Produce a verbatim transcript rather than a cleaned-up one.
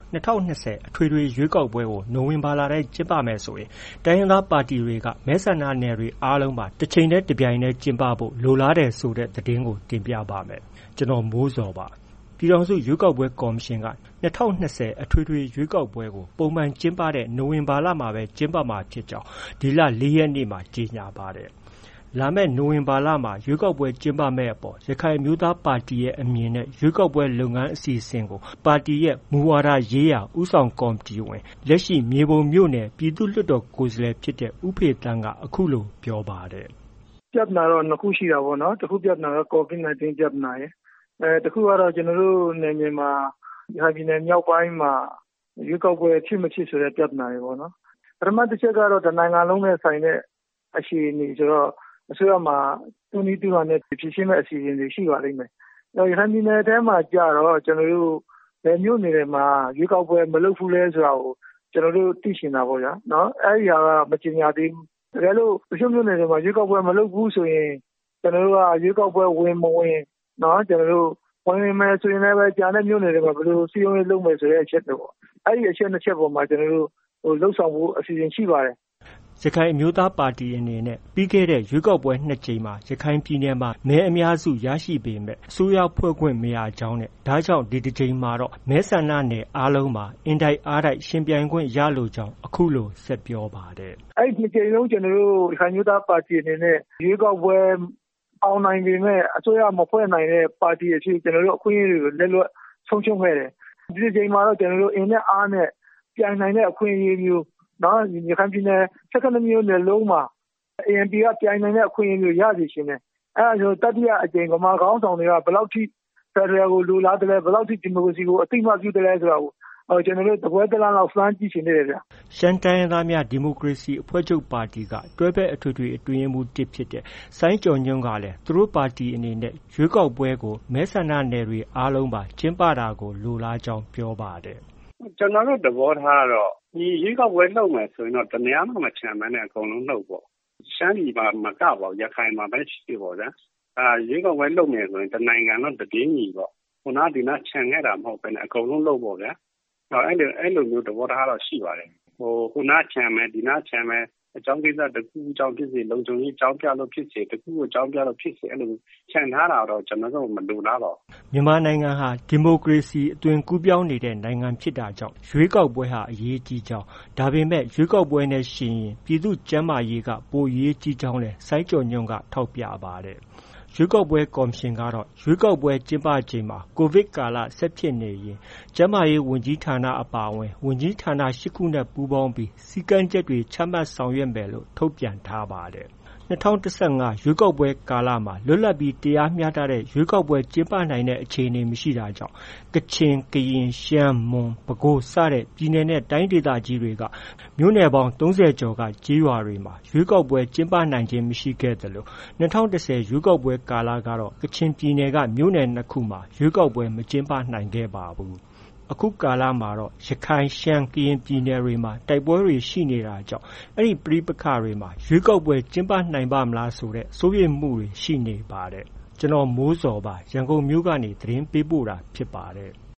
၂၀၂၀အထွေထွေရွေးကောက်ပွဲကိုနိုဝင်ဘာလထဲကျင်းပမယ်ဆိုရင်တိုင်းရင်းသားပါတီတွေကမဲဆန္ဒနယ်တွေအားလုံးပါတစ်ချိန်တည်းတစ်ပြိုင်တည်းကျင်းပဖို့လိုလားတယ်ဆိုတဲ့သတင်းကိုတင်ပြပါမယ်။ကျွန်တော်မိုးဇော်ပါ။ပြည်ထောင်စုရွေးကောက်ပွဲကော်မရှင်က၂၀၂၀အထွေထွေရွေးကောက်ပွဲကိုပုံမှန်ကျင်းပတဲ့နိုဝင်ဘာလမှာပဲကျင်းပမှာဖြစ်ကြောင်းဒီလ၄ရက်နေ့မှာကြေညာပါတယ်။လာမယ့်နိုဝင်ဘာလမှာရွေးကောက်ပွဲကျင်းပမယ့်အပေါ်ရခိုင်အမျိုးသားပါတီရဲ့အမြင်နဲ့ရွေးကောက်ပွဲလုပ်ငန်းအစီအစဉ်ကိုပါတီရဲ့မူဝါဒရေးရာဦးဆောင်ကော်မတီဝင်လက်ရှိမြေပုံမြို့နယ်ပြည်သူ့လွှတ်တော်ကိုယ်စားလှယ်ဖြစ်တဲ့ဦးဖေသန်းကအခုလိုပြောပါတယ်။ပြဿနာတော့နှစ်ခုရှိတာပေါ့နော်။တစ်ခုပြဿနာတော့ COVID 19 ပြဿနာရယ်။အဲတစ်ခုကတော့ကျွန်တော်တို့နယ်မြေမှာရခိုင်ပြည်နယ်မြောက်ပိုင်းမှာရွေးကောက်ပွဲဖြစ်မဖြစ်ဆိုတဲ့ပြဿနာတွေပေါ့နော်။ပထမတစ်ချက်ကတော့တနိုင်ငံလုံးနဲ့ဆိုင်တဲ့အခြေအနေဆိုတော့အစိုးရမှာတူနီတူဟာနဲ့ဖြည့်ရှင်းမဲ့အစီအစဉ်တွေရှိပါလိမ့်မယ်။ရခိုင်ပြည်နယ်ထဲမှာကြတော့ကျွန်တော်တို့ဘယ်မြို့နယ်တွေမှာရွေးကောက်ပွဲမလုပ်ဘူးလဲဆိုတာကိုကျွန်တော်တို့သိရှင်တာပေါ့ဗျာ။နော်အဲ့ဒီဟာကမကြေညာသေးဘူး။တကယ်လို့တချို့မြို့နယ်တွေမှာရွေးကောက်ပွဲမလုပ်ဘူးဆိုရင်ကျွန်တော်တို့ကရွေးကောက်ပွဲဝင်မဝင်နော်ကျွန်တော်တို့ဝင်မယ်ဆိုရင်လည်းပဲကြာတဲ့မြို့နယ်တွေမှာဘယ်လိုစီယုံရေးလုပ်မယ်ဆိုတဲ့အချက်တွေပေါ့။အဲ့ဒီအချက်နှစ်ချက်ပေါ်မှာကျွန်တော်တို့ဟိုလှုပ်ဆောင်ဖို့အစီအစဉ်ရှိပါတယ်။ရခိုင်အမျိုးသားပါတီအနေနဲ့ပြီးခဲ့တဲ့ရွေးကောက်ပွဲနှစ်ကြိမ်မှာရခိုင်ပြည်နယ်မှာမဲအများစုရရှိပေမဲ့အစိုးရဖွဲ့ခွင့်မရကြောင်းနဲ့ဒါကြောင့်ဒီတစ်ကြိမ်မှာတော့မဲဆန္ဒနယ်အားလုံးမှာအင်တိုက်အားတိုက်ရှင်ပြိုင်ခွင့်ရလိုကြောင်းအခုလိုဆက်ပြောပါတယ်။အဲ့ဒီနှစ်ကြိမ်လုံးကျွန်တော်တို့ရခိုင်အမျိုးသားပါတီအနေနဲ့ရွေးကောက်ပွဲအောင်နိုင်ပေမဲ့အစိုးရမဖွဲ့နိုင်တဲ့ပါတီအဖြစ်ကျွန်တော်တို့အခွင့်အရေးတွေကိုလက်လွတ်ဆုံးရှုံးခဲ့တယ်။ဒီတစ်ကြိမ်မှာတော့ကျွန်တော်တို့အင်နဲ့အားနဲ့ပြိုင်နိုင်တဲ့အခွင့်အရေးမျိုးနော်ရခိုင်ပြည်နယ်၁၇မြို့နယ်လုံးမှာ A N P ကပြိုင်နိုင်တဲ့အခွင့်အရေးမျိုးရစီရှင်တယ်။အဲဒါဆိုတတိယအကြိမ်ဗမာခေါင်းဆောင်တွေကဘယ်လောက်ထိဖက်ဒရယ်ကိုလိုလားတယ်လဲဘယ်လောက်ထိဒီမိုကရေစီကိုအသိအမှတ်ပြုတယ်လဲဆိုတာကိုအော်ကျွန်တော်တို့တပွဲတလားလောက်စမ်းကြည့်ရှင်နေတယ်ဗျ။ရှမ်းတိုင်းရင်းသားများဒီမိုကရေစီအဖွဲ့ချုပ်ပါတီကတွဲဘက်အထွေထွေအတွင်းရေးမှူးတစ်ဖြစ်တဲ့စိုင်းကျော်ညွန့်ကလည်းသူတို့ပါတီအနေနဲ့ရွေးကောက်ပွဲကိုမဲဆန္ဒနယ်တွေအားလုံးပါကျင်းပတာကိုလိုလားကြောင်းပြောပါတယ်။ကျွန်တော်တို့သဘောထားတော့ဒီရွေးကောက်ပွဲလုပ်မယ်ဆိုရင်တော့တနေရာမှမချမ်းမနဲ့အကုန်လုံးလုပ်ပေါ့ရှမ်းပြည်မှာမကပါဘူးရခိုင်မှာပဲရှိပေါ့ဗျာအာရွေးကောက်ပွဲလုပ်မယ်ဆိုရင်တနိုင်ငံလုံးတည်င်းညီပေါ့ခုနကဒီနာချန်ခဲ့တာမဟုတ်ဘဲနဲ့အကုန်လုံးလုပ်ပေါ့ဗျာတော့အဲ့လိုအဲ့လိုမျိုးသဘောထားတော့ရှိပါတယ်ဟိုခုနချန်မယ်ဒီနာချန်မယ်အကြောင်းကိစ္စတစ်ခုအကြောင်းဖြစ်စေလုံခြုံရေးအကြောင်းပြလို့ဖြစ်စေတစ်ခုအကြောင်းပြလို့ဖြစ်စေအဲ့လိုခြံထားတာတော့ကျွန်တော်တို့မလိုလားပါဘူးမြန်မာနိုင်ငံဟာဒီမိုကရေစီအသွင်ကူးပြောင်းနေတဲ့နိုင်ငံဖြစ်တာကြောင့်ရွေးကောက်ပွဲဟာအရေးကြီးကြောင်းဒါပေမဲ့ရွေးကောက်ပွဲနဲ့ရှင်ရင်ပြည်သူ့ကျန်းမာရေးကပိုအရေးကြီးကြောင်းလဲစိုင်းကျော်ညွန့်ကထောက်ပြပါတယ်ရွေးကောက်ပွဲကော်မရှင်ကတော့ရွေးကောက်ပွဲကျင်းပချိန်မှာကိုဗစ်ကာလဆက်ဖြစ်နေရင်ကျန်းမာရေးဝန်ကြီးဌာနအပါအဝင်ဝန်ကြီးဌာန၈ခုနဲ့ပူးပေါင်းပြီးစည်းကမ်းချက်တွေချမှတ်ဆောင်ရွက်မယ်လို့ထုတ်ပြန်ထားပါတယ်။၂၀၁၅ရွေးကောက်ပွဲကာလမှာလွတ်လပ်ပြီးတရားမျှတတဲ့ရွေးကောက်ပွဲကျင်းပနိုင်တဲ့အခြေအနေမရှိတာကြောင့်ကချင်၊ကရင်၊ရှမ်း၊မွန်၊ပဲခူးစတဲ့ပြည်နယ်နဲ့တိုင်းဒေသကြီးတွေကမြို့နယ်ပေါင်း၃၀ကျော်ကကျေးရွာတွေမှာရွေးကောက်ပွဲကျင်းပနိုင်ခြင်းမရှိခဲ့သလို၂၀၁၀ရွေးကောက်ပွဲကာလကတော့ကချင်ပြည်နယ်ကမြို့နယ်နှစ်ခုမှာရွေးကောက်ပွဲမကျင်းပနိုင်ခဲ့ပါဘူး။အခုကာလမှာတော့ရခိုင်ရှမ်းကရင်ပြည်နယ်တွေမှာတိုက်ပွဲတွေရှိနေတာကြောင့်အဲ့ဒီပဋိပက္ခတွေမှာရွေးကောက်ပွဲကျင်းပနိုင်ပါမလားဆိုတဲ့စိုးရိမ်မှုတွေရှိနေပါတယ်ကျွန်တော်မိုးဇော်ပါရန်ကုန်မြို့ကနေသတင်းပေးပို့တာဖြစ်ပါတယ်